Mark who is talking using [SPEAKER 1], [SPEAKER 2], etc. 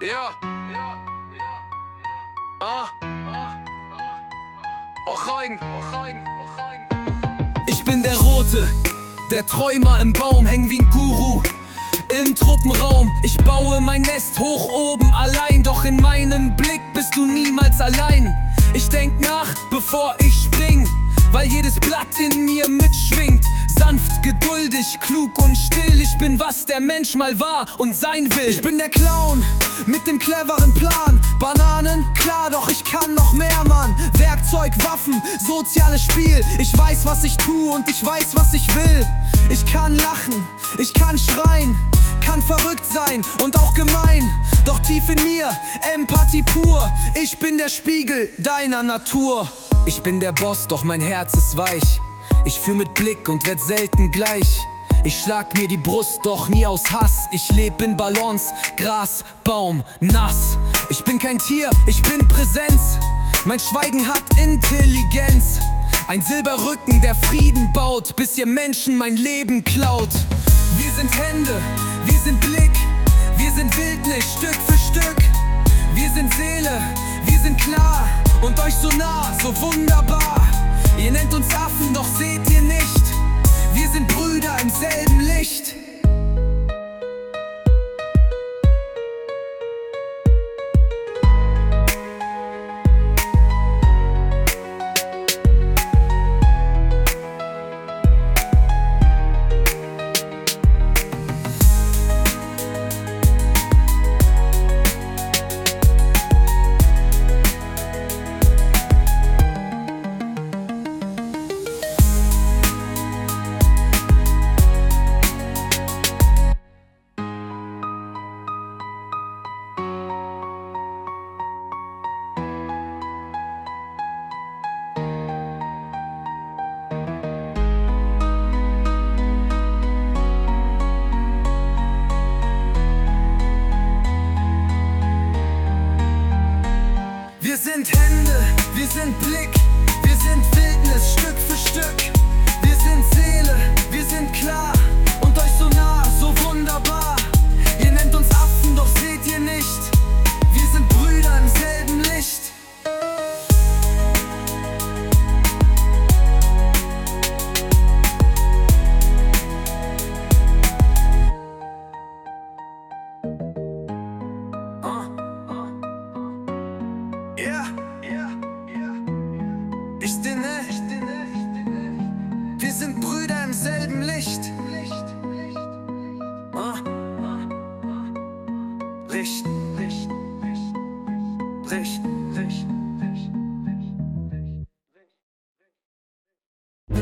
[SPEAKER 1] Ja.
[SPEAKER 2] Ich bin der Rote, der Träumer im Baum, häng wie ein Guru im Truppenraum. Ich baue mein Nest hoch oben allein, doch in meinem Blick bist du niemals allein. Ich denk nach, bevor ich spring, weil jedes Blatt in mir mitschwingt. Sanft, geduldig, klug und still. Ich bin, was der Mensch mal war und sein will.
[SPEAKER 3] Ich bin der Clown mit dem cleveren Plan. Bananen, klar, doch ich kann noch mehr, Mann. Werkzeug, Waffen, soziales Spiel. Ich weiß, was ich tue und ich weiß, was ich will. Ich kann lachen, ich kann schreien, kann verrückt sein und auch gemein. Doch tief in mir, Empathie pur. Ich bin der Spiegel deiner Natur.
[SPEAKER 2] Ich bin der Boss, doch mein Herz ist weich. Ich fühl mit Blick und werd selten gleich. Ich schlag mir die Brust, doch nie aus Hass. Ich leb in Balance, Gras, Baum, nass. Ich bin kein Tier, ich bin Präsenz. Mein Schweigen hat Intelligenz. Ein Silberrücken, der Frieden baut, bis ihr Menschen mein Leben klaut. Wir sind Hände, wir sind Blick, wir sind Wildnis, Stück für Stück. Wir sind Seele, wir sind klar und euch so nah, so wunderbar. Ihr nennt uns Affen, doch seht ihr nicht, wir sind Brüder im selben Licht.
[SPEAKER 3] Wir sind Hände, wir sind Blick, wir sind Wildnis, Stück für Stück. Wir sind Seele, wir sind klar und euch so nah, so wunderbar. Ihr nennt uns Affen, doch seht ihr nicht, wir sind Brüder im selben Licht. Wir sind Brüder im selben Licht. Licht, Licht, Licht, Licht, Licht.